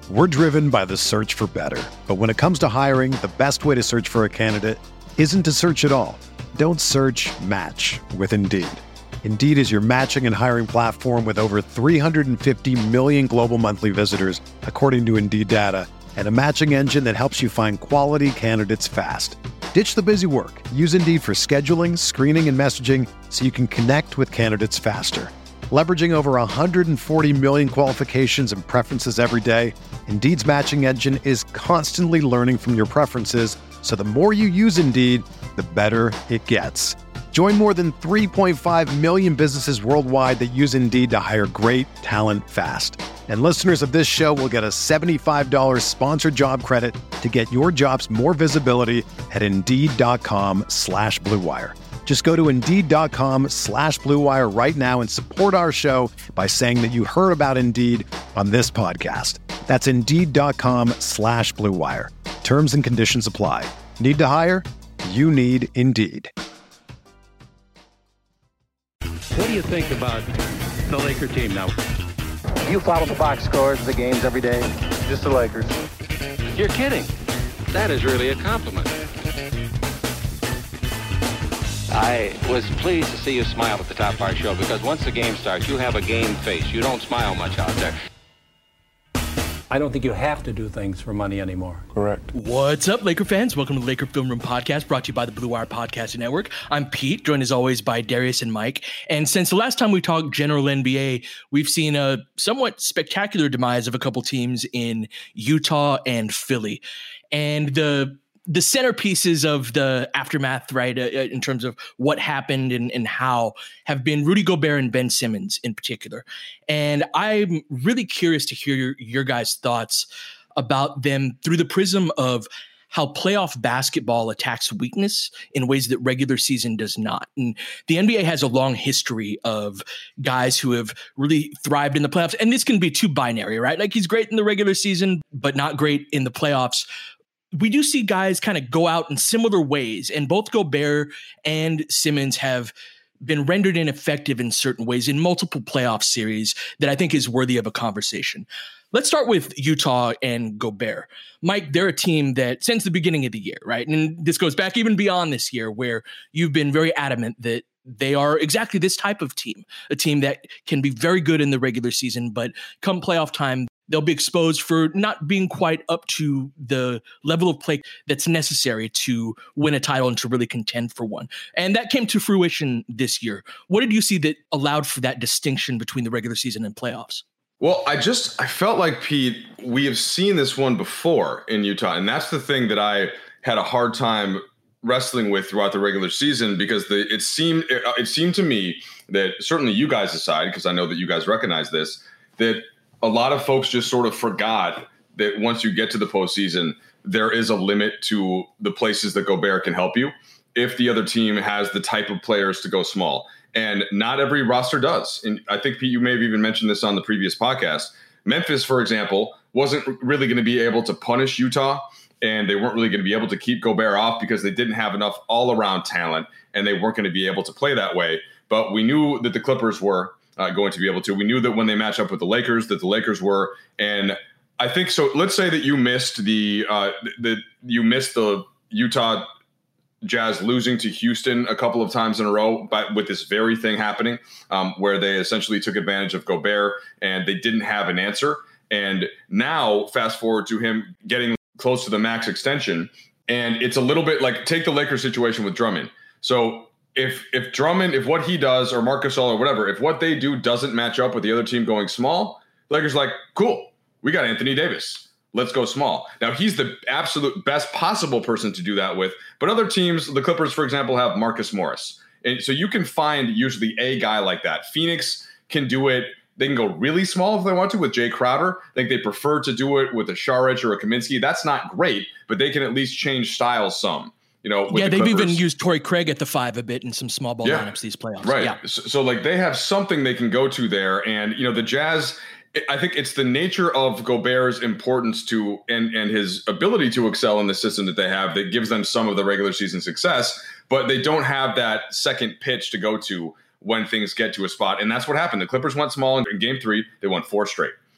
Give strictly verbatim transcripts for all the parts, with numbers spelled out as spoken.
We're driven by the search for better. But when it comes to hiring, the best way to search for a candidate isn't to search at all. Don't search, match with Indeed. Indeed is your matching and hiring platform with over three hundred fifty million global monthly visitors, according to Indeed data, and a matching engine that helps you find quality candidates fast. Ditch the busy work. Use Indeed for scheduling, screening, and messaging so you can connect with candidates faster. Leveraging over one hundred forty million qualifications and preferences every day, Indeed's matching engine is constantly learning from your preferences, so the more you use Indeed, the better it gets. Join more than three point five million businesses worldwide that use Indeed to hire great talent fast. And listeners of this show will get a seventy-five dollars sponsored job credit to get your jobs more visibility at Indeed.com slash Blue Wire. Just go to Indeed.com slash Blue Wire right now and support our show by saying that you heard about Indeed on this podcast. That's Indeed.com slash Blue Wire. Terms and conditions apply. Need to hire? You need Indeed. What do you think about the Laker team now? You follow the box scores of the games every day? Just the Lakers. You're kidding. That is really a compliment. I was pleased to see you smile at the top of our show because once the game starts, you have a game face. You don't smile much out there. I don't think you have to do things for money anymore. Correct. What's up, Laker fans? Welcome to the Laker Film Room Podcast, brought to you by the Blue Wire Podcasting Network. I'm Pete, joined as always by Darius and Mike. And since the last time we talked general N B A, we've seen a somewhat spectacular demise of a couple teams in Utah and Philly. And the the centerpieces of the aftermath, right, uh, in terms of what happened and, and how, have been Rudy Gobert and Ben Simmons in particular. And I'm really curious to hear your, your guys' thoughts about them through the prism of how playoff basketball attacks weakness in ways that regular season does not. And the N B A has a long history of guys who have really thrived in the playoffs. And this can be too binary, right? Like he's great in the regular season, but not great in the playoffs. We do see guys kind of go out in similar ways, and both Gobert and Simmons have been rendered ineffective in certain ways in multiple playoff series that I think is worthy of a conversation. Let's start with Utah and Gobert. Mike, they're a team that since the beginning of the year, right? And this goes back even beyond this year where you've been very adamant that they are exactly this type of team, a team that can be very good in the regular season, but come playoff time, they'll be exposed for not being quite up to the level of play that's necessary to win a title and to really contend for one. And that came to fruition this year. What did you see that allowed for that distinction between the regular season and playoffs? Well, I just, I felt like, Pete, we have seen this one before in Utah. And that's the thing that I had a hard time wrestling with throughout the regular season, because the, it seemed, it, it seemed to me that certainly you guys aside, because I know that you guys recognize this, that a lot of folks just sort of forgot that once you get to the postseason, there is a limit to the places that Gobert can help you if the other team has the type of players to go small. And not every roster does. And I think, Pete, you may have even mentioned this on the previous podcast. Memphis, for example, wasn't really going to be able to punish Utah, and they weren't really going to be able to keep Gobert off because they didn't have enough all-around talent, and they weren't going to be able to play that way. But we knew that the Clippers were Uh, going to be able to. We knew that when they match up with the Lakers, that the Lakers were. And I think so. Let's say that you missed the uh, the you missed the Utah Jazz losing to Houston a couple of times in a row, but with this very thing happening, um, where they essentially took advantage of Gobert and they didn't have an answer. And now, fast forward to him getting close to the max extension, and it's a little bit like take the Lakers situation with Drummond. So. If if Drummond, if what he does or Marc Gasol or whatever, if what they do doesn't match up with the other team going small, Lakers like, cool, we got Anthony Davis. Let's go small. Now, he's the absolute best possible person to do that with. But other teams, the Clippers, for example, have Marcus Morris. And so you can find usually a guy like that. Phoenix can do it. They can go really small if they want to with Jay Crowder. I think they prefer to do it with a Saric or a Kaminsky. That's not great, but they can at least change styles some. You know, yeah, the they've Clippers. even used Torrey Craig at the five a bit in some small ball yeah. lineups these playoffs. Right. Yeah. So, so, like, they have something they can go to there. And, you know, the Jazz, I think it's the nature of Gobert's importance to and, and his ability to excel in the system that they have that gives them some of the regular season success. But they don't have that second pitch to go to when things get to a spot. And that's what happened. The Clippers went small in game three. They won four straight.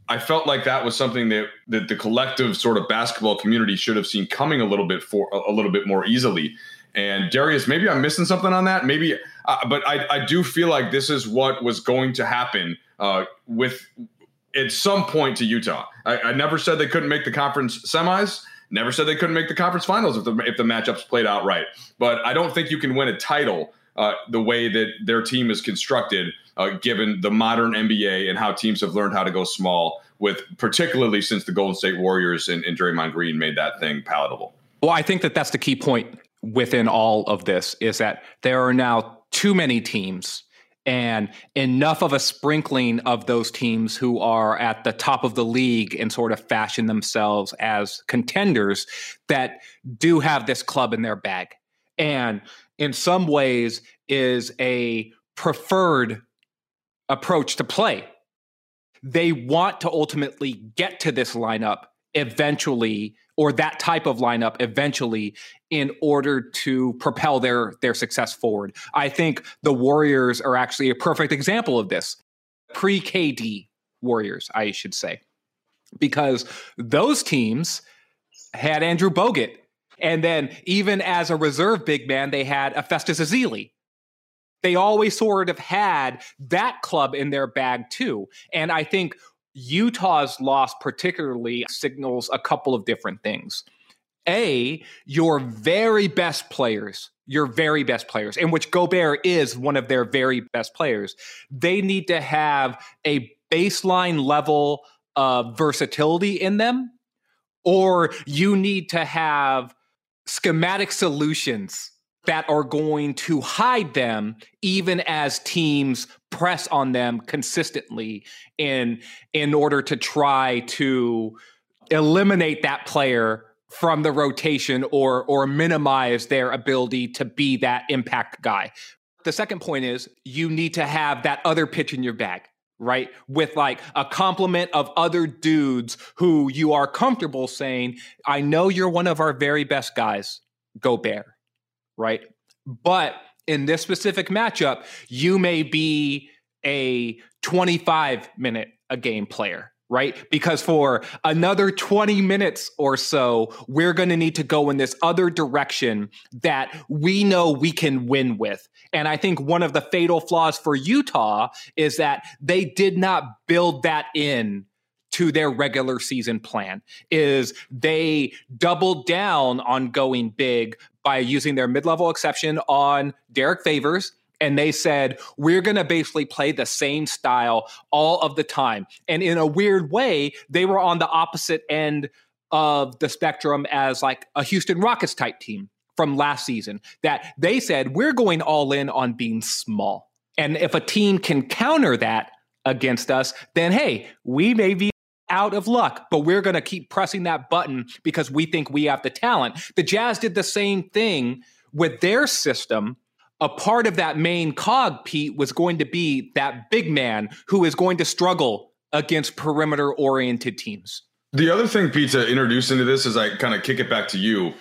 I felt like that was something that, that the collective sort of basketball community should have seen coming a little bit for a, a little bit more easily. And Darius, maybe I'm missing something on that. Maybe, uh, but I, I do feel like this is what was going to happen uh, with at some point to Utah. I, I never said they couldn't make the conference semis. Never said they couldn't make the conference finals if the if the matchups played out right. But I don't think you can win a title uh, the way that their team is constructed, uh, given the modern N B A and how teams have learned how to go small. With particularly since the Golden State Warriors and, and Draymond Green made that thing palatable. Well, I think that that's the key point within all of this is that there are now too many teams and enough of a sprinkling of those teams who are at the top of the league and sort of fashion themselves as contenders that do have this club in their bag. And in some ways is a preferred approach to play. They want to ultimately get to this lineup eventually, or that type of lineup eventually, in order to propel their their success forward. I think the Warriors are actually a perfect example of this. Pre-K D Warriors, I should say. Because those teams had Andrew Bogut. And then even as a reserve big man, they had Festus Ezeli. They always sort of had that club in their bag too. And I think Utah's loss particularly signals a couple of different things. A, your very best players, your very best players, in which Gobert is one of their very best players, they need to have a baseline level of versatility in them, or you need to have schematic solutions that are going to hide them even as teams press on them consistently in, in order to try to eliminate that player from the rotation or, or minimize their ability to be that impact guy. The second point is you need to have that other pitch in your bag, right? With like a complement of other dudes who you are comfortable saying, I know you're one of our very best guys, Gobert. Right. But in this specific matchup, you may be a twenty-five minute a game player, right? Because for another twenty minutes or so, we're going to need to go in this other direction that we know we can win with. And I think one of the fatal flaws for Utah is that they did not build that in to their regular season plan. Is they doubled down on going big by using their mid-level exception on Derek Favors. And they said, we're going to basically play the same style all of the time. And in a weird way, they were on the opposite end of the spectrum as like a Houston Rockets type team from last season, that they said, we're going all in on being small. And if a team can counter that against us, then hey, we may be out of luck, but we're going to keep pressing that button because we think we have the talent. The Jazz did the same thing with their system. A part of that main cog, Pete, was going to be that big man who is going to struggle against perimeter-oriented teams. The other thing, Pete, to introduce into this as I kind of kick it back to you,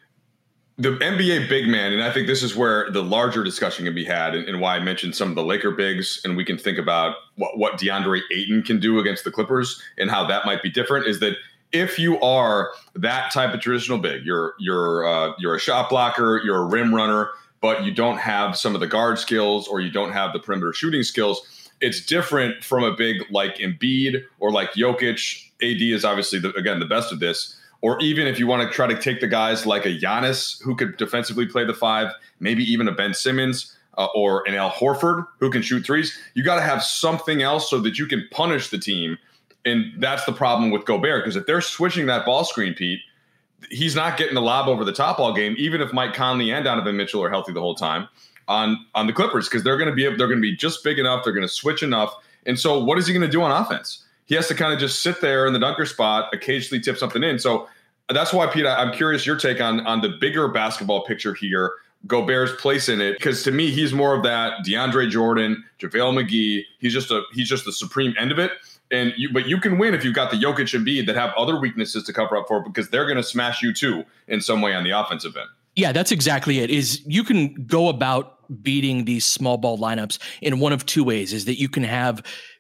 the N B A big man, and I think this is where the larger discussion can be had, and, and why I mentioned some of the Laker bigs, and we can think about what, what DeAndre Ayton can do against the Clippers and how that might be different, is that if you are that type of traditional big, you're you're uh, you're a shot blocker, you're a rim runner, but you don't have some of the guard skills or you don't have the perimeter shooting skills, it's different from a big like Embiid or like Jokic. A D is obviously, the, again, the best of this. Or even if you want to try to take the guys like a Giannis who could defensively play the five, maybe even a Ben Simmons uh, or an Al Horford who can shoot threes, you got to have something else so that you can punish the team. And that's the problem with Gobert, because if they're switching that ball screen, Pete, he's not getting the lob over the top all game, even if Mike Conley and Donovan Mitchell are healthy the whole time on, on the Clippers, because they're going to be they're going to be just big enough. They're going to switch enough. And so what is he going to do on offense? He has to kind of just sit there in the dunker spot, occasionally tip something in. So that's why, Pete, I'm curious your take on, on the bigger basketball picture here, Gobert's place in it, because to me, he's more of that DeAndre Jordan, JaVale McGee. He's just a he's just the supreme end of it. And you, but you can win if you've got the Jokic and Embiid that have other weaknesses to cover up for, because they're going to smash you too in some way on the offensive end. Yeah, that's exactly it. Is you can go about beating these small ball lineups in one of two ways. Is that you can have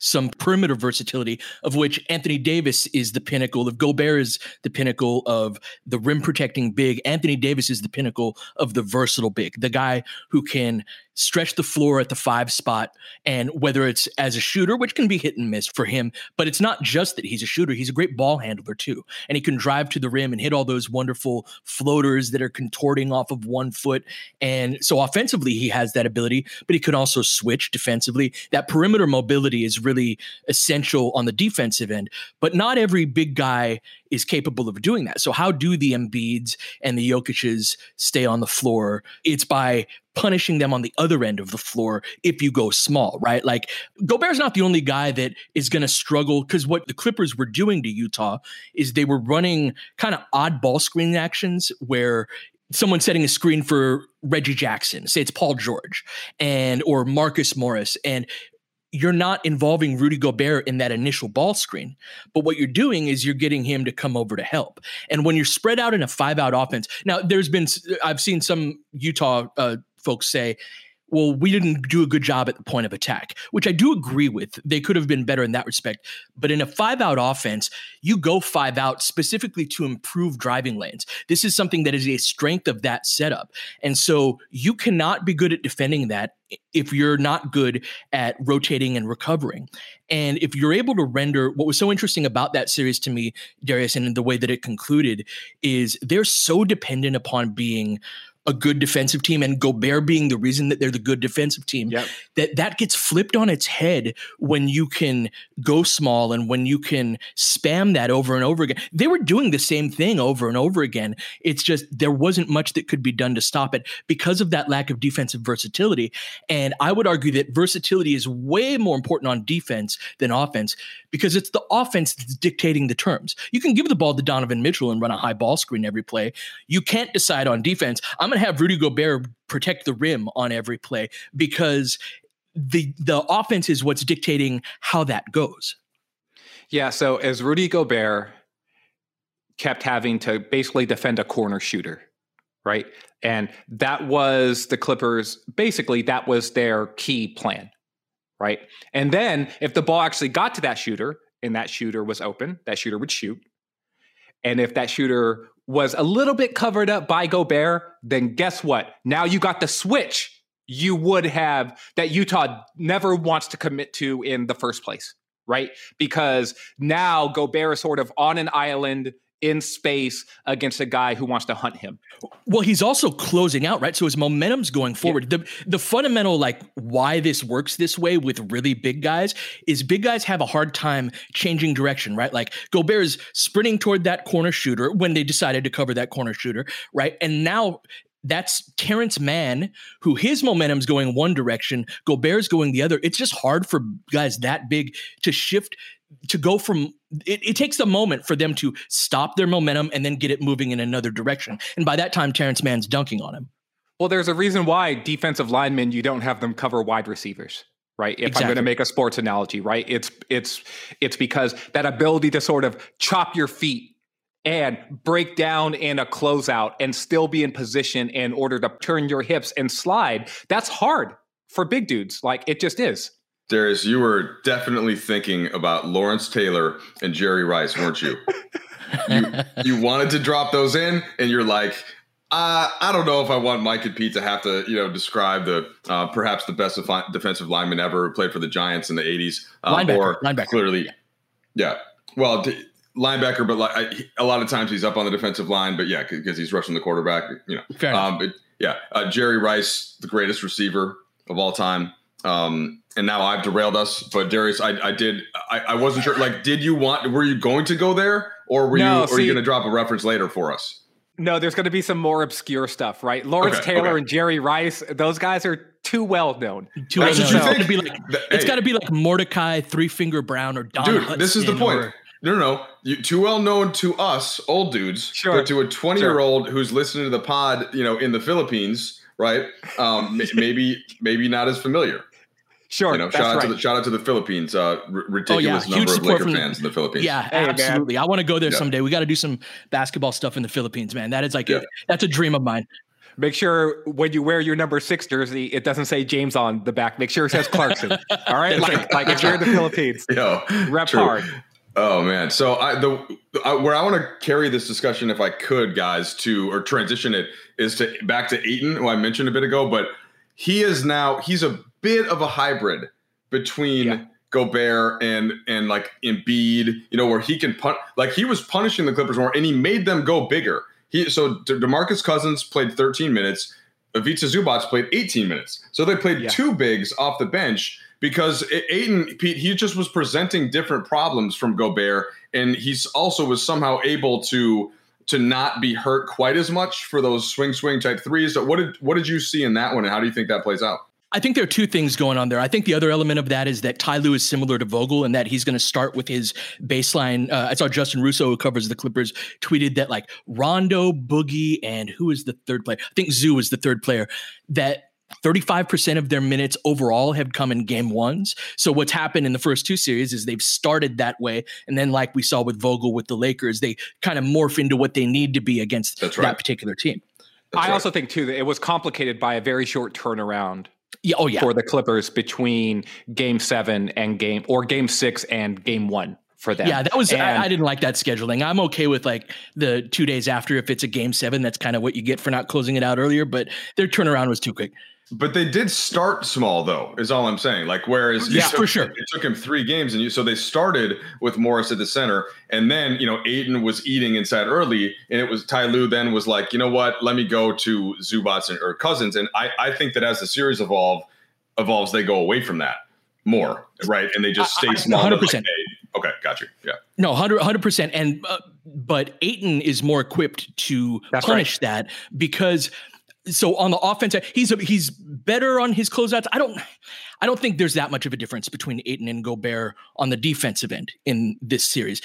some perimeter versatility, of which Anthony Davis is the pinnacle. If Gobert is the pinnacle of the rim protecting big, Anthony Davis is the pinnacle of the versatile big, the guy who can stretch the floor at the five spot. And whether it's as a shooter, which can be hit and miss for him, but it's not just that he's a shooter. He's a great ball handler too. And he can drive to the rim and hit all those wonderful floaters that are contorting off of one foot. And so offensively, he has that ability, but he can also switch defensively. That perimeter mobility is really essential on the defensive end, but not every big guy is capable of doing that. So how do the Embiids and the Jokic's stay on the floor? It's by punishing them on the other end of the floor if you go small, right? Like Gobert's not the only guy that is going to struggle, because what the Clippers were doing to Utah is they were running kind of odd ball screen actions where someone's setting a screen for Reggie Jackson, say it's Paul George and or Marcus Morris, and you're not involving Rudy Gobert in that initial ball screen. But what you're doing is you're getting him to come over to help. And when you're spread out in a five out offense, now there's been, I've seen some Utah uh, folks say, well, we didn't do a good job at the point of attack, which I do agree with. They could have been better in that respect. But in a five-out offense, you go five out specifically to improve driving lanes. This is something that is a strength of that setup. And so you cannot be good at defending that if you're not good at rotating and recovering. And if you're able to render, what was so interesting about that series to me, Darius, and the way that it concluded, is they're so dependent upon being a good defensive team and Gobert being the reason that they're the good defensive team, yep. that that gets flipped on its head when you can go small and when you can spam that over and over again. They were doing the same thing over and over again. It's just there wasn't much that could be done to stop it because of that lack of defensive versatility. And I would argue that versatility is way more important on defense than offense, because it's the offense that's dictating the terms. You can give the ball to Donovan Mitchell and run a high ball screen every play. You can't decide on defense, I'm going to have Rudy Gobert protect the rim on every play, because the the offense is what's dictating how that goes. Yeah, so as Rudy Gobert kept having to basically defend a corner shooter, right? And that was the Clippers, basically that was their key plan, right? And then if the ball actually got to that shooter and that shooter was open, that shooter would shoot. And if that shooter was a little bit covered up by Gobert, then guess what? Now you got the switch you would have that Utah never wants to commit to in the first place, right? Because now Gobert is sort of on an island in space against a guy who wants to hunt him. Well, he's also closing out, right? So his momentum's going forward. Yeah. The the fundamental, like, why this works this way with really big guys is big guys have a hard time changing direction, right? Like Gobert is sprinting toward that corner shooter when they decided to cover that corner shooter, right? And now that's Terrence Mann, who his momentum's going one direction, Gobert's going the other. It's just hard for guys that big to shift, to go from, it, it takes a moment for them to stop their momentum and then get it moving in another direction. And by that time, Terrence Mann's dunking on him. Well, there's a reason why defensive linemen, you don't have them cover wide receivers, right? If Exactly. I'm going to make a sports analogy, right? It's, it's, it's because that ability to sort of chop your feet and break down in a closeout and still be in position in order to turn your hips and slide, that's hard for big dudes. Like, it just is. Darius, you were definitely thinking about Lawrence Taylor and Jerry Rice, weren't you? you, you wanted to drop those in, and you're like, uh, I don't know if I want Mike and Pete to have to, you know, describe the uh, perhaps the best defi- defensive lineman ever who played for the Giants in the eighties. Uh, linebacker, or linebacker. Clearly, yeah. Well, d- linebacker, but like I, a lot of times he's up on the defensive line. But yeah, because he's rushing the quarterback. You know, Fair enough. um, but yeah, uh, Jerry Rice, the greatest receiver of all time. Um, and now I've derailed us, but Darius, I, I did, I, I wasn't sure. Like, did you want? Were you going to go there, or were No, you? see, or are you going to drop a reference later for us? No, there's going to be some more obscure stuff, right? Lawrence Okay, Taylor okay. and Jerry Rice; those guys are too well known. Too That's well what known. you It's think? got to be like it's Hey. got to be like Mordecai Three Finger Brown or Don Dude, Hudson. this is the point. Or, No, no, no. You, too well known to us old dudes, Sure. but to a twenty-year-old who's listening to the pod, you know, in the Philippines, right? Um, m- maybe, maybe not as familiar. Sure, You know, that's shout out right. to the shout out to the Philippines. Uh, r- oh yeah, ridiculous huge number of support Laker from fans in the Philippines. Yeah, Hey, man. absolutely. I want to go there Yeah. someday. We got to do some basketball stuff in the Philippines, man. That is like Yeah. a, that's a dream of mine. make sure when you wear your number six jersey, it doesn't say James on the back. Make sure it says Clarkson. All right, like like if you're in the Philippines, Yo, rep true. hard. Oh man, so I the I, where I want to carry this discussion, if I could, guys, to or transition it is to back to Ayton, who I mentioned a bit ago, but he is now he's a bit of a hybrid between yeah. Gobert and and like Embiid, you know, where he can pun like he was punishing the Clippers more, and he made them go bigger. He so De- DeMarcus Cousins played thirteen minutes, Ivica Zubac played eighteen minutes, so they played yeah. two bigs off the bench because Ayton, Pete, he just was presenting different problems from Gobert, and he's also was somehow able to to not be hurt quite as much for those swing swing type threes. So what did what did you see in that one, and how do you think that plays out? I think there are two things going on there. I think the other element of that is that Ty Lue is similar to Vogel in that he's going to start with his baseline. Uh, I saw Justin Russo, who covers the Clippers, tweeted that like Rondo, Boogie, and who is the third player? I think Zoo is the third player, that thirty-five percent of their minutes overall have come in game ones. So what's happened in the first two series is they've started that way. And then like we saw with Vogel with the Lakers, they kind of morph into what they need to be against That's that right. particular team. That's I right. also think too that it was complicated by a very short turnaround. Yeah, oh yeah. For the Clippers between game seven and game or game six and game one for them. Yeah, that was, and, I, I didn't like that scheduling. I'm okay with like the two days after if it's a game seven. That's kind of what you get for not closing it out earlier, but their turnaround was too quick. But they did start small, though, is all I'm saying. Like, whereas yeah, took, for sure. It took him three games. And you, so they started with Morris at the center. And then, you know, Ayton was eating inside early. And it was Ty Lue then was like, you know what, let me go to Zubac and, or Cousins. And I, I think that as the series evolve, evolves, they go away from that more. Right. And they just stay I, I, small. one hundred percent. Like, hey, okay. Got you. Yeah. No, one hundred percent. And, uh, but Ayton is more equipped to That's punish right. that because. So on the offense, he's a, he's better on his closeouts. I don't, I don't think there's that much of a difference between Ayton and Gobert on the defensive end in this series.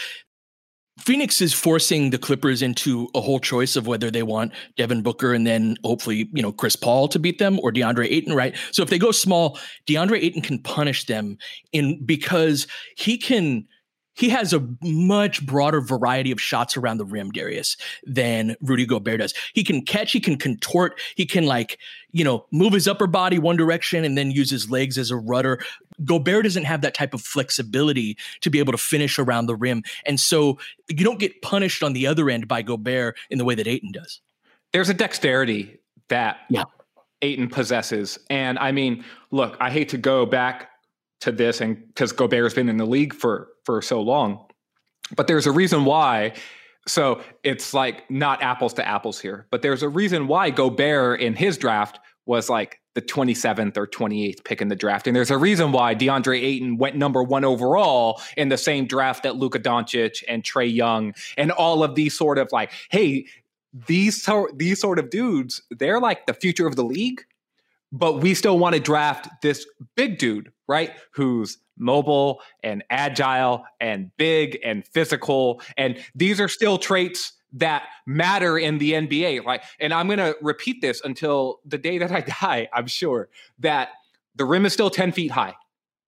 Phoenix is forcing the Clippers into a whole choice of whether they want Devin Booker and then hopefully, you know, Chris Paul to beat them or DeAndre Ayton, right? So if they go small, DeAndre Ayton can punish them in because he can. He has a much broader variety of shots around the rim, Darius, than Rudy Gobert does. He can catch, he can contort, he can like, you know, move his upper body one direction and then use his legs as a rudder. Gobert doesn't have that type of flexibility to be able to finish around the rim. And so you don't get punished on the other end by Gobert in the way that Ayton does. There's a dexterity that yeah. Ayton possesses. And I mean, look, I hate to go back to this and because Gobert's been in the league for for so long, but there's a reason why. So it's like not apples to apples here, but there's a reason why Gobert in his draft was like the twenty-seventh or twenty-eighth pick in the draft. And there's a reason why DeAndre Ayton went number one overall in the same draft that Luka Doncic and Trae Young and all of these sort of like, hey, these, these sort of dudes, they're like the future of the league. But we still want to draft this big dude, right? Who's mobile and agile and big and physical. And these are still traits that matter in the N B A, right? And I'm going to repeat this until the day that I die, I'm sure, that the rim is still ten feet high,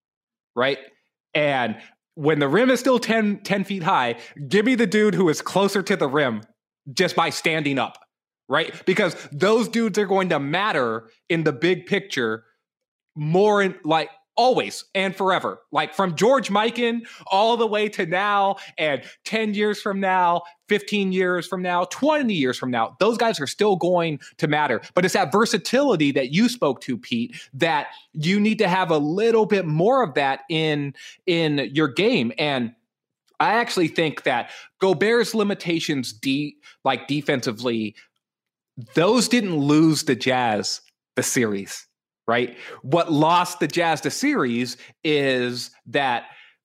right? And when the rim is still ten, ten feet high, give me the dude who is closer to the rim just by standing up. Right? Because those dudes are going to matter in the big picture more in like always and forever. Like from George Mikan all the way to now and ten years from now, fifteen years from now, twenty years from now, those guys are still going to matter. But it's that versatility that you spoke to, Pete, that you need to have a little bit more of that in, in your game. And I actually think that Gobert's limitations de- like defensively, those didn't lose the Jazz the series, right? What lost the Jazz the series is that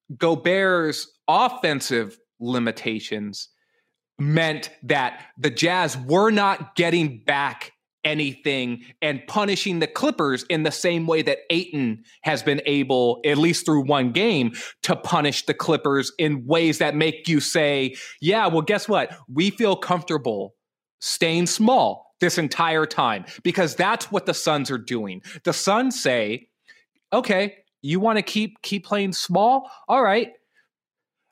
Gobert's offensive limitations meant that the Jazz were not getting back anything and punishing the Clippers in the same way that Ayton has been able, at least through one game, to punish the Clippers in ways that make you say, yeah, well, guess what? We feel comfortable staying small this entire time, because that's what the Suns are doing. The Suns say, okay, you want to keep keep playing small? All right.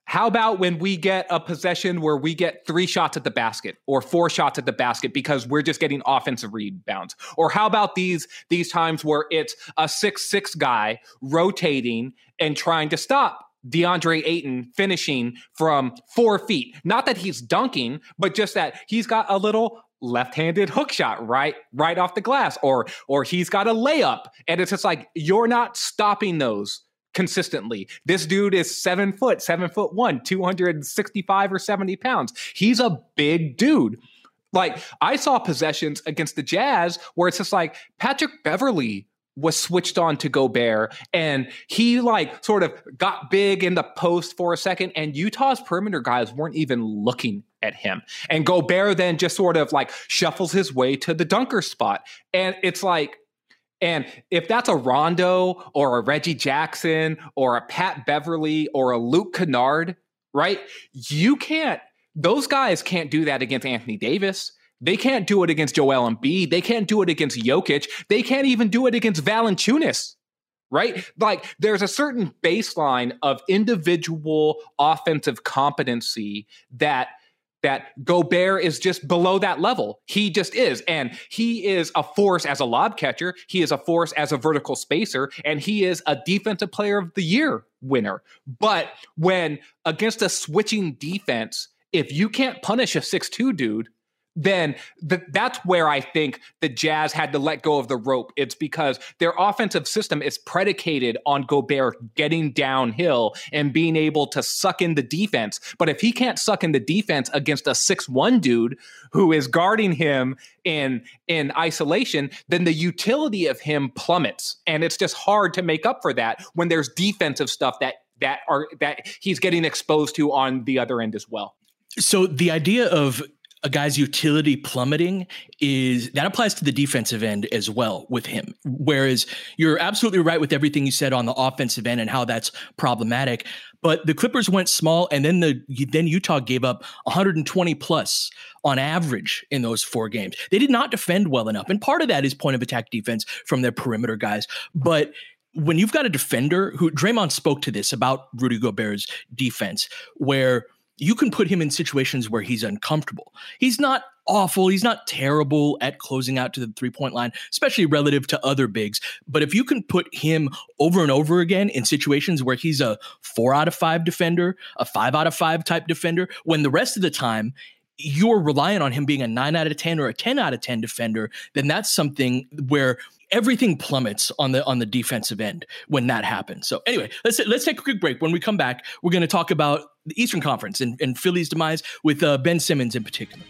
How about when we get a possession where we get three shots at the basket or four shots at the basket because we're just getting offensive rebounds? Or how about these these times where it's a six six guy rotating and trying to stop DeAndre Ayton finishing from four feet? Not that he's dunking, but just that he's got a little left-handed hook shot right right off the glass, or or he's got a layup. And it's just like, you're not stopping those consistently. This dude is seven foot, seven foot one, two hundred sixty-five or seventy pounds. He's a big dude. Like, I saw possessions against the Jazz where it's just like Patrick Beverley was switched on to Gobert, and he like sort of got big in the post for a second, and Utah's perimeter guys weren't even looking at him. And Gobert then just sort of like shuffles his way to the dunker spot. And it's like, and if that's a Rondo or a Reggie Jackson or a Pat Beverley or a Luke Kennard, right? You can't, those guys can't do that against Anthony Davis. They can't do it against Joel Embiid. They can't do it against Jokic. They can't even do it against Valanciunas, right? Like, there's a certain baseline of individual offensive competency that that Gobert is just below that level. He just is. And he is a force as a lob catcher. He is a force as a vertical spacer. And he is a defensive player of the year winner. But when against a switching defense, if you can't punish a six two dude, then th- that's where I think the Jazz had to let go of the rope. It's because their offensive system is predicated on Gobert getting downhill and being able to suck in the defense. But if he can't suck in the defense against a six one dude who is guarding him in, in isolation, then the utility of him plummets. And it's just hard to make up for that when there's defensive stuff that that are that he's getting exposed to on the other end as well. So the idea of a guy's utility plummeting is that applies to the defensive end as well with him. Whereas you're absolutely right with everything you said on the offensive end and how that's problematic. But the Clippers went small, and then the then Utah gave up one hundred twenty plus on average in those four games. They did not defend well enough. And part of that is point of attack defense from their perimeter guys. But when you've got a defender who, Draymond spoke to this about Rudy Gobert's defense, where you can put him in situations where he's uncomfortable. He's not awful. He's not terrible at closing out to the three-point line, especially relative to other bigs. But if you can put him over and over again in situations where he's a four out of five defender, a five out of five type defender, when the rest of the time you're relying on him being a nine out of ten or a ten out of ten defender, then that's something where everything plummets on the on the defensive end when that happens. So anyway, let's let's take a quick break. When we come back, we're going to talk about the Eastern Conference and, and Philly's demise with uh, Ben Simmons in particular.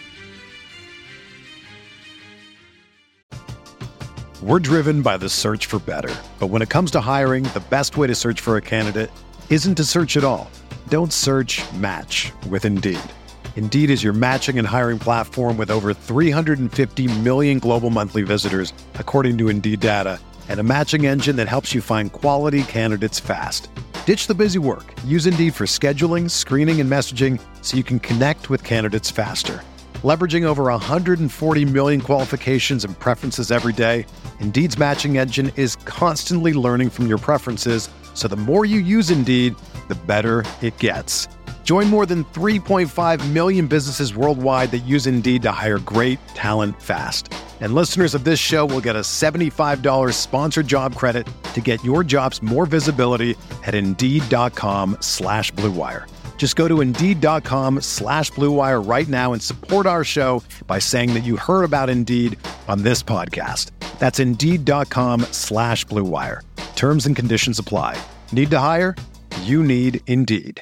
We're driven by the search for better. But when it comes to hiring, the best way to search for a candidate isn't to search at all. Don't search, match with Indeed. Indeed is your matching and hiring platform with over three hundred fifty million global monthly visitors, according to Indeed data, and a matching engine that helps you find quality candidates fast. Ditch the busy work. Use Indeed for scheduling, screening, and messaging so you can connect with candidates faster. Leveraging over one hundred forty million qualifications and preferences every day, Indeed's matching engine is constantly learning from your preferences, so the more you use Indeed, the better it gets. Join more than three point five million businesses worldwide that use Indeed to hire great talent fast. And listeners of this show will get a seventy-five dollars sponsored job credit to get your jobs more visibility at Indeed.com slash Blue Wire. Just go to Indeed.com slash Blue Wire right now and support our show by saying that you heard about Indeed on this podcast. That's Indeed.com slash Blue Wire. Terms and conditions apply. Need to hire? You need Indeed.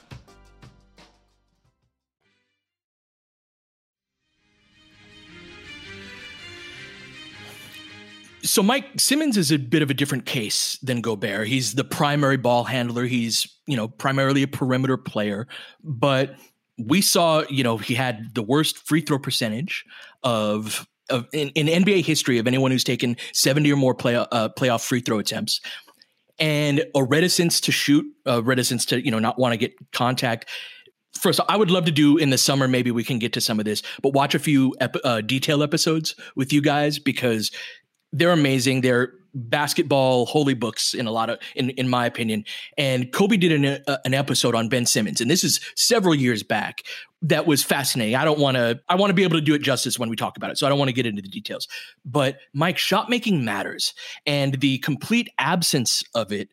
So Mike, Simmons is a bit of a different case than Gobert. He's the primary ball handler. He's, you know, primarily a perimeter player, but we saw, you know, he had the worst free throw percentage of, of in, in N B A history of anyone who's taken seventy or more play, uh, playoff free throw attempts, and a reticence to shoot, a reticence to, you know, not want to get contact. First, I would love to do in the summer, maybe we can get to some of this, but watch a few ep- uh, detail episodes with you guys because they're amazing. They're basketball holy books in a lot of, in, in my opinion. And Kobe did an, uh, an episode on Ben Simmons, and this is several years back, that was fascinating. I don't want to, I want to be able to do it justice when we talk about it. So I don't want to get into the details, but Mike, shot making matters, and the complete absence of it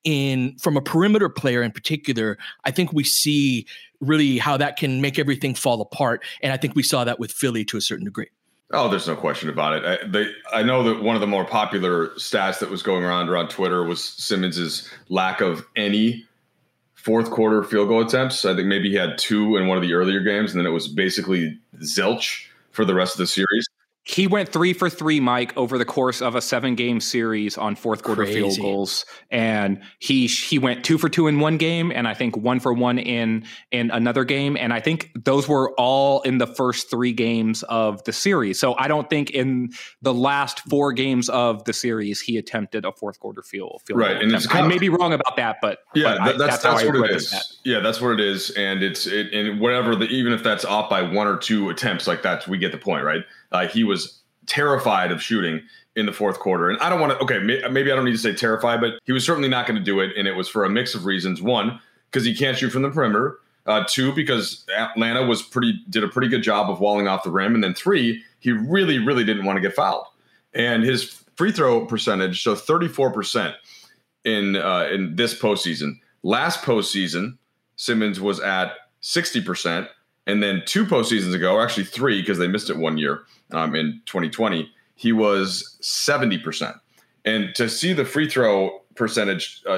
in from a perimeter player in particular, I think we see really how that can make everything fall apart. And I think we saw that with Philly to a certain degree. Oh, there's no question about it. I, they, I know that one of the more popular stats that was going around around Twitter was Simmons's lack of any fourth quarter field goal attempts. I think maybe he had two in one of the earlier games, and then it was basically zilch for the rest of the series. He went three for three, Mike, over the course of a seven-game series on fourth-quarter field goals, and he he went two for two in one game, and I think one for one in in another game, and I think those were all in the first three games of the series. So I don't think in the last four games of the series he attempted a fourth-quarter field field right, goal. And it's I may be wrong about that, but yeah, but I, that's that's, that's, how what I it is. That. Yeah, that's what it is, and it's it, and whatever the even if that's off by one or two attempts like that, we get the point, right? Uh, he was terrified of shooting in the fourth quarter. And I don't want to, okay, may, maybe I don't need to say terrified, but he was certainly not going to do it. And it was for a mix of reasons. One, because he can't shoot from the perimeter. Uh, two, because Atlanta was pretty, did a pretty good job of walling off the rim. And then three, he really, really didn't want to get fouled. And his free throw percentage, so thirty-four percent in, uh, in this postseason. Last postseason, Simmons was at sixty percent. And then two postseasons ago, or actually three, because they missed it one year um, in twenty twenty, he was seventy percent. And to see the free throw percentage uh,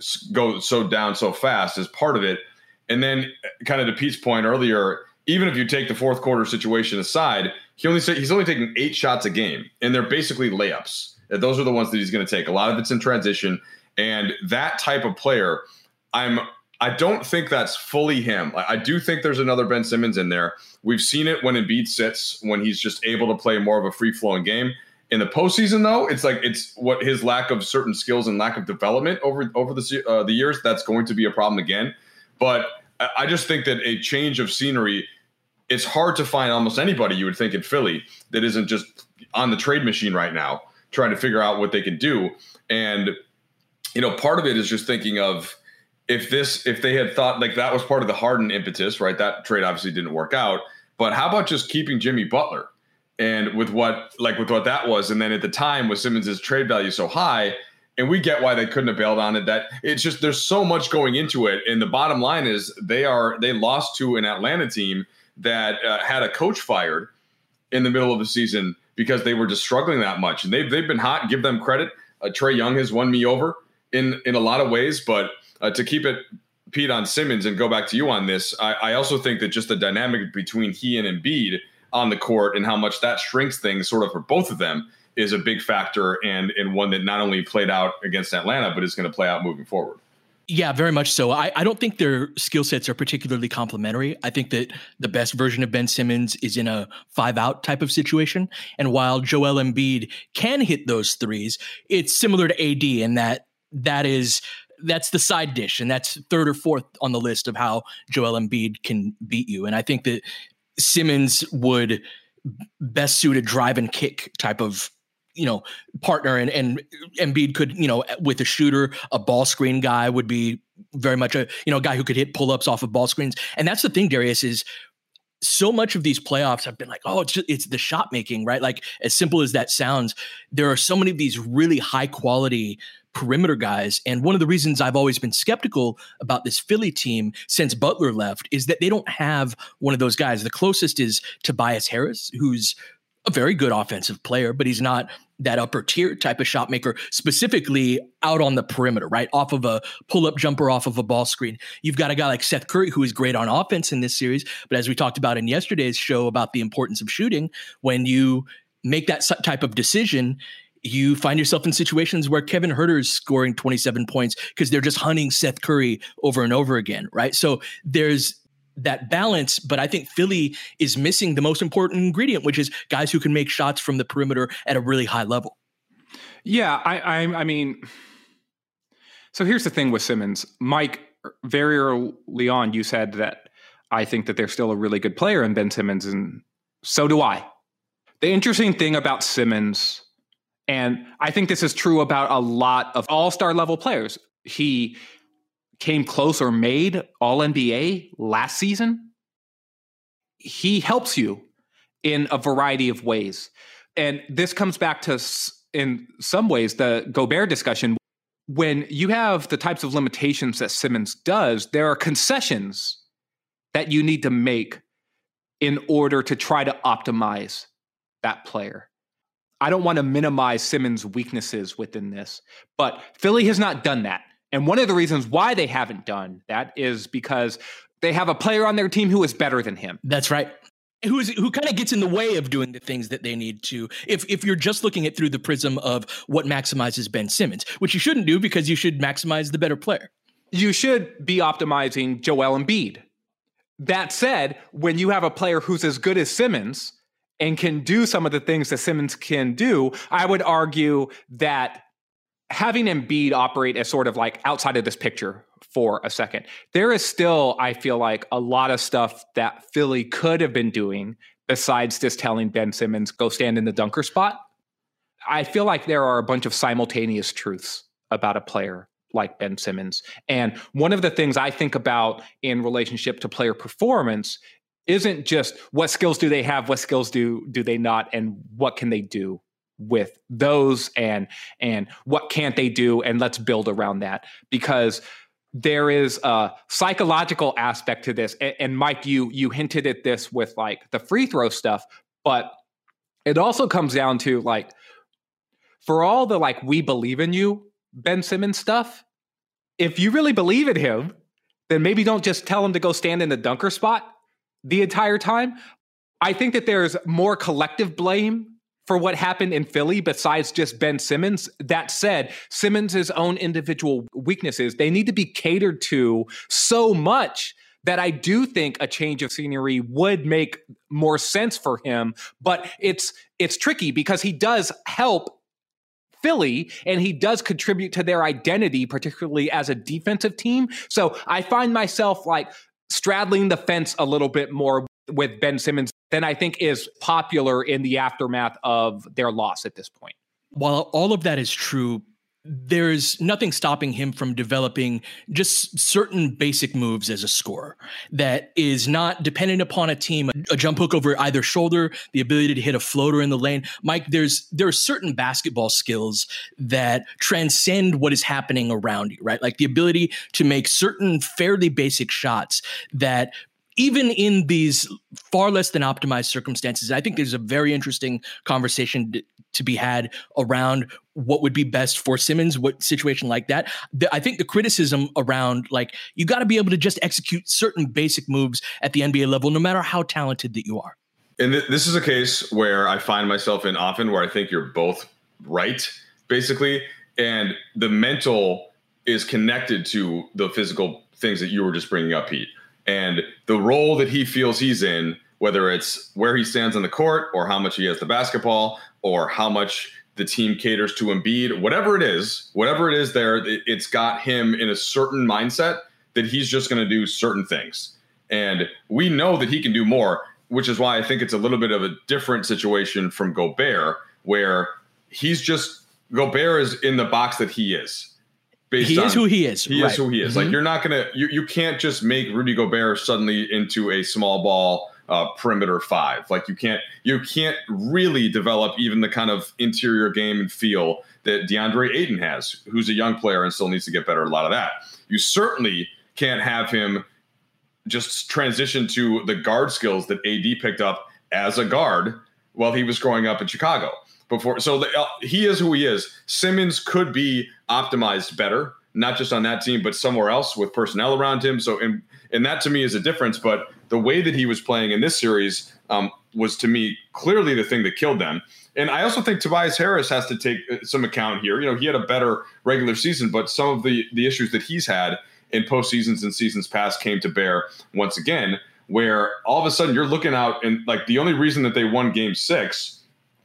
go so down so fast is part of it. And then kind of to Pete's point earlier, even if you take the fourth quarter situation aside, he only say, he's only taking eight shots a game, and they're basically layups. Those are the ones that he's going to take. A lot of it's in transition. And that type of player, I'm – I don't think that's fully him. I do think there's another Ben Simmons in there. We've seen it when Embiid sits, when he's just able to play more of a free-flowing game. In the postseason, though, it's like it's what his lack of certain skills and lack of development over over the uh, the years, that's going to be a problem again. But I just think that a change of scenery, it's hard to find almost anybody you would think in Philly that isn't just on the trade machine right now trying to figure out what they can do. And, you know, part of it is just thinking of, If this, if they had thought like that was part of the Harden impetus, right? That trade obviously didn't work out. But how about just keeping Jimmy Butler? And with what, like with what that was, and then at the time with Simmons's trade value so high, and we get why they couldn't have bailed on it. That it's just there's so much going into it. And the bottom line is they are they lost to an Atlanta team that uh, had a coach fired in the middle of the season because they were just struggling that much. And they've they've been hot. Give them credit. Uh, Trae Young has won me over in in a lot of ways, but. Uh, to keep it, Pete, on Simmons and go back to you on this, I, I also think that just the dynamic between he and Embiid on the court and how much that shrinks things sort of for both of them is a big factor and, and one that not only played out against Atlanta, but is going to play out moving forward. Yeah, very much so. I, I don't think their skill sets are particularly complementary. I think that the best version of Ben Simmons is in a five-out type of situation. And while Joel Embiid can hit those threes, it's similar to A D in that that is – that's the side dish, and that's third or fourth on the list of how Joel Embiid can beat you. And I think that Simmons would best suit a drive and kick type of, you know, partner, and, and Embiid could, you know, with a shooter, a ball screen guy would be very much a, you know, a guy who could hit pull-ups off of ball screens. And that's the thing, Darius, is so much of these playoffs have been like, oh, it's just, it's the shot making, right? Like as simple as that sounds, there are so many of these really high quality perimeter guys. And one of the reasons I've always been skeptical about this Philly team since Butler left is that they don't have one of those guys. The closest is Tobias Harris, who's a very good offensive player, but he's not that upper tier type of shot maker, specifically out on the perimeter, right? Off of a pull-up jumper, off of a ball screen. You've got a guy like Seth Curry, who is great on offense in this series. But as we talked about in yesterday's show about the importance of shooting, when you make that type of decision, you find yourself in situations where Kevin Huerter is scoring twenty-seven points because they're just hunting Seth Curry over and over again, right? So there's that balance, but I think Philly is missing the most important ingredient, which is guys who can make shots from the perimeter at a really high level. Yeah, I, I, I mean, so here's the thing with Simmons. Mike, very early on, you said that I think that they're still a really good player in Ben Simmons, and so do I. The interesting thing about Simmons And I think this is true about a lot of all-star level players. He came close or made All N B A last season. He helps you in a variety of ways. And this comes back to, in some ways, the Gobert discussion. When you have the types of limitations that Simmons does, there are concessions that you need to make in order to try to optimize that player. I don't want to minimize Simmons' weaknesses within this, but Philly has not done that. And one of the reasons why they haven't done that is because they have a player on their team who is better than him. That's right. Who's who kind of gets in the way of doing the things that they need to. If if you're just looking at through the prism of what maximizes Ben Simmons, which you shouldn't do because you should maximize the better player. You should be optimizing Joel Embiid. That said, when you have a player who's as good as Simmons and can do some of the things that Simmons can do, I would argue that having Embiid operate as sort of like outside of this picture for a second, there is still, I feel like, a lot of stuff that Philly could have been doing besides just telling Ben Simmons, go stand in the dunker spot. I feel like there are a bunch of simultaneous truths about a player like Ben Simmons. And one of the things I think about in relationship to player performance isn't just what skills do they have, what skills do do they not, and what can they do with those, and and what can't they do, and let's build around that. Because there is a psychological aspect to this. And, and Mike, you you hinted at this with like the free throw stuff, but it also comes down to like, for all the like, we believe in you, Ben Simmons stuff, if you really believe in him, then maybe don't just tell him to go stand in the dunker spot the entire time. I think that there's more collective blame for what happened in Philly besides just Ben Simmons. That said, Simmons' own individual weaknesses, they need to be catered to so much that I do think a change of scenery would make more sense for him. But it's it's tricky because he does help Philly and he does contribute to their identity, particularly as a defensive team. So I find myself like straddling the fence a little bit more with Ben Simmons than I think is popular in the aftermath of their loss at this point. While all of that is true, there's nothing stopping him from developing just certain basic moves as a scorer that is not dependent upon a team, a jump hook over either shoulder, the ability to hit a floater in the lane. Mike, there's there are certain basketball skills that transcend what is happening around you, right? Like the ability to make certain fairly basic shots that even in these far less than optimized circumstances, I think there's a very interesting conversation to, to be had around what would be best for Simmons, what situation like that. The, I think the criticism around like, you got to be able to just execute certain basic moves at the N B A level, no matter how talented that you are. And th- this is a case where I find myself in often where I think you're both right, basically. And the mental is connected to the physical things that you were just bringing up, Pete. And the role that he feels he's in, whether it's where he stands on the court or how much he has the basketball or how much the team caters to Embiid, whatever it is, whatever it is there, it's got him in a certain mindset that he's just going to do certain things. And we know that he can do more, which is why I think it's a little bit of a different situation from Gobert, where he's just, Gobert is in the box that he is. He on, is who he is. He right. is who he is. Mm-hmm. Like you're not going to, you, you can't just make Rudy Gobert suddenly into a small ball uh, perimeter five. Like you can't, you can't really develop even the kind of interior game and feel that DeAndre Ayton has, who's a young player and still needs to get better at a lot of that. You certainly can't have him just transition to the guard skills that A D picked up as a guard while he was growing up in Chicago. Before, so the, uh, he is who he is. Simmons could be optimized better, not just on that team, but somewhere else with personnel around him. So, and, and that to me is a difference. But the way that he was playing in this series um, was to me clearly the thing that killed them. And I also think Tobias Harris has to take some account here. You know, he had a better regular season, but some of the the issues that he's had in postseasons and seasons past came to bear once again, where all of a sudden you're looking out and like the only reason that they won game six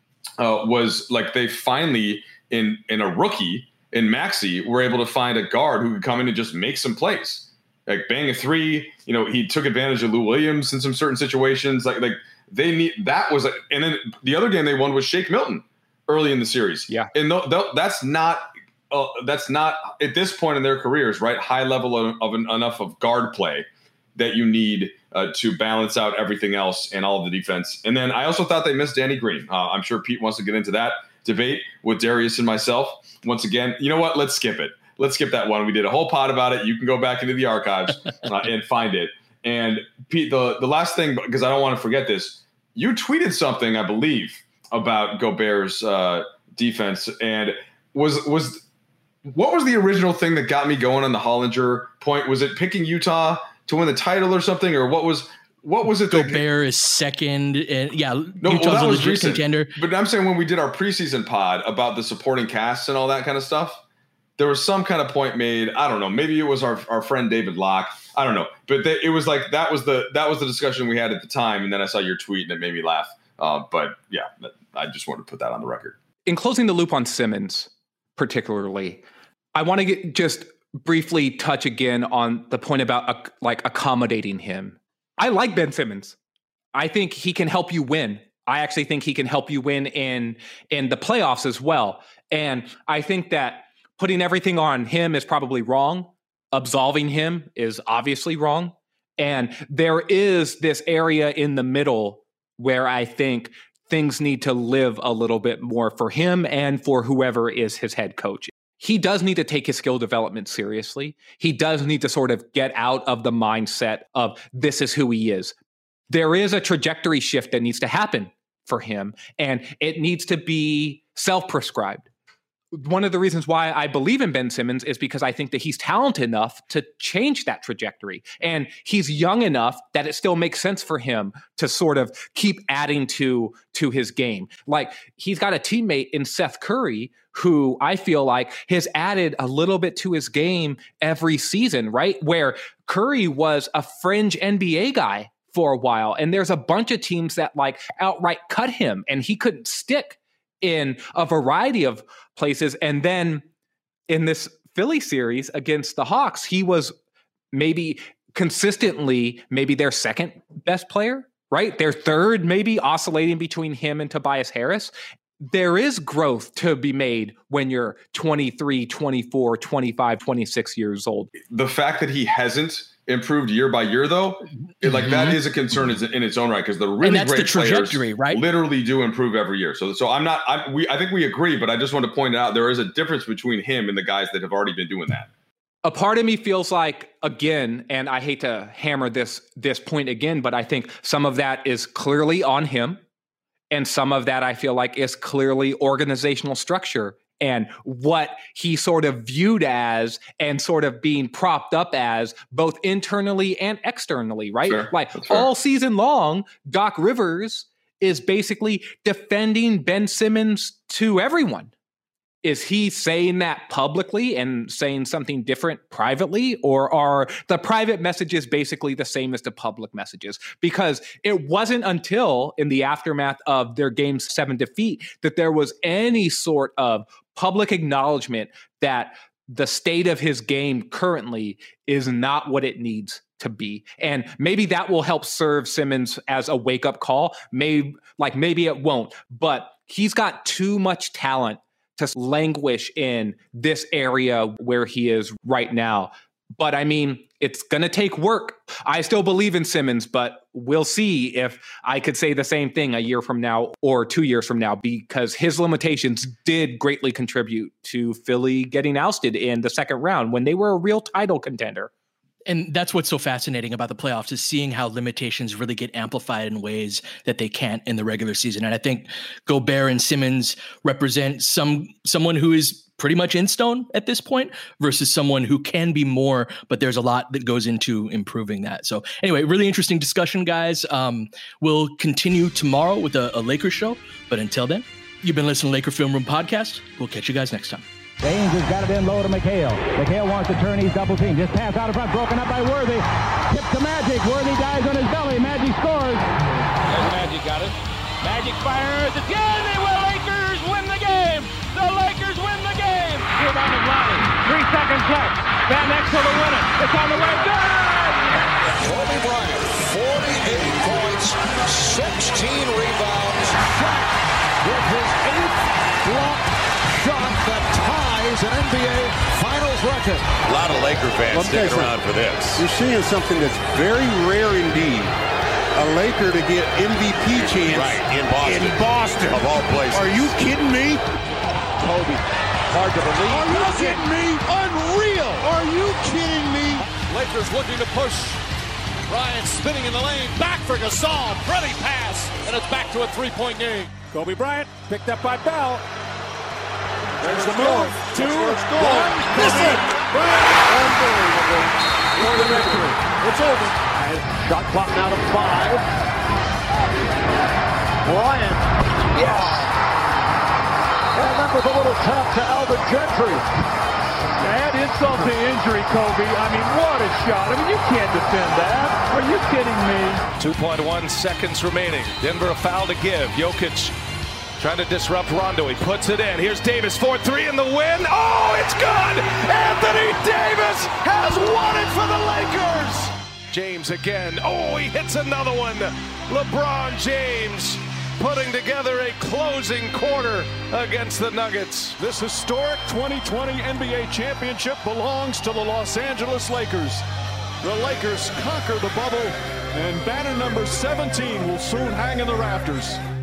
Uh, was like they finally, in in a rookie, in Maxey, were able to find a guard who could come in and just make some plays. Like bang a three, you know, he took advantage of Lou Williams in some certain situations. Like like they need, that was, a, and then the other game they won was Shake Milton. early in the series. Yeah. And th- th- that's not uh, that's not at this point in their careers, right? High level of, of an, enough of guard play that you need uh, to balance out everything else and all of the defense. And then I also thought they missed Danny Green. Uh, I'm sure Pete wants to get into that debate with Darius and myself. Once again, you know what? Let's skip it. Let's skip that one. We did a whole pod about it. You can go back into the archives uh, and find it. And Pete, the, the last thing, because I don't want to forget this, you tweeted something, I believe, about Gobert's uh, defense. And was was what was the original thing that got me going on the Hollinger point? Was it picking Utah to win the title or something? Or what was what was it? Gobert that, is second. And yeah, no, Utah's well, that a was legit recent. contender. But I'm saying when we did our preseason pod about the supporting casts and all that kind of stuff, there was some kind of point made. I don't know. Maybe it was our, our friend David Locke. I don't know. But they, it was like that was the that was the discussion we had at the time. And then I saw your tweet and it made me laugh. Uh, but yeah, I just wanted to put that on the record. In closing the loop on Simmons, particularly, I want to get, just briefly touch again on the point about uh, like accommodating him. I like Ben Simmons. I think he can help you win. I actually think he can help you win in in the playoffs as well. And I think that putting everything on him is probably wrong. Absolving him is obviously wrong. And there is this area in the middle where I think things need to live a little bit more for him and for whoever is his head coach. He does need to take his skill development seriously. He does need to sort of get out of the mindset of this is who he is. There is a trajectory shift that needs to happen for him, and it needs to be self-prescribed. One of the reasons why I believe in Ben Simmons is because I think that he's talented enough to change that trajectory. And he's young enough that it still makes sense for him to sort of keep adding to, to his game. Like, he's got a teammate in Seth Curry who I feel like has added a little bit to his game every season, right? Where Curry was a fringe N B A guy for a while. And there's a bunch of teams that like outright cut him and he couldn't stick in a variety of places. And then in this Philly series against the Hawks, he was maybe consistently maybe their second best player, right? Their third, maybe oscillating between him and Tobias Harris. There is growth to be made when you're twenty-three, twenty-four, twenty-five, twenty-six years old. The fact that he hasn't improved year by year, though, mm-hmm. like that is a concern in its own right, because the really and that's great the trajectory, players right? literally do improve every year. So, so I'm not. I, we I think we agree, but I just want to point out there is a difference between him and the guys that have already been doing that. A part of me feels like, again, and I hate to hammer this this point again, but I think some of that is clearly on him, and some of that I feel like is clearly organizational structure and what he sort of viewed as and sort of being propped up as both internally and externally, right? Sure. Like all season long, Doc Rivers is basically defending Ben Simmons to everyone. Is he saying that publicly and saying something different privately, or are the private messages basically the same as the public messages? Because it wasn't until in the aftermath of their game seven defeat that there was any sort of public acknowledgement that the state of his game currently is not what it needs to be. And maybe that will help serve Simmons as a wake-up call. Maybe, like maybe it won't, but he's got too much talent to languish in this area where he is right now. But I mean, it's going to take work. I still believe in Simmons, but we'll see if I could say the same thing a year from now or two years from now, because his limitations did greatly contribute to Philly getting ousted in the second round when they were a real title contender. And that's what's so fascinating about the playoffs, is seeing how limitations really get amplified in ways that they can't in the regular season. And I think Gobert and Simmons represent some someone who is pretty much in stone at this point versus someone who can be more, but there's a lot that goes into improving that. So anyway, really interesting discussion, guys. Um, we'll continue tomorrow with a, a Lakers show. But until then, you've been listening to Laker Film Room Podcast. We'll catch you guys next time. James has got it in low to McHale. McHale wants to turn. He's double team. Just pass out in front. Broken up by Worthy. Tip to Magic. Worthy dies on his belly. Magic scores. There's Magic got it. Magic fires. It's good. They will. Lakers win the game. The Lakers win the game. Rebound of Lonnie. Three seconds left. Van Exel to win it. It's on the way. Good. Kobe Bryant, forty-eight points, sixteen rebounds. Shot with his eighth is an N B A Finals record. A lot of Laker fans sticking around for this. You're seeing something that's very rare indeed. A Laker to get M V P chance right, in Boston. In Boston. Of all places. Are you kidding me? Kobe, hard to believe. Are you kidding me? Unreal. Are you kidding me? Lakers looking to push. Bryant spinning in the lane. Back for Gasol. Pretty pass. And it's back to a three-point game. Kobe Bryant picked up by Bell. There's the move. Two, one. Miss it. Unbelievable. For the victory. It's over. Shot clock now to five. Bryant. Yes. And that was a little tap to Alvin Gentry. Add insult to injury, Kobe. I mean, what a shot. I mean, you can't defend that. Are you kidding me? two point one seconds remaining. Denver a foul to give. Jokic trying to disrupt Rondo. He puts it in. Here's Davis, four three in the win. Oh, it's good! Anthony Davis has won it for the Lakers! James again. Oh, he hits another one. LeBron James putting together a closing quarter against the Nuggets. This historic twenty twenty N B A championship belongs to the Los Angeles Lakers. The Lakers conquer the bubble, and banner number seventeen will soon hang in the rafters.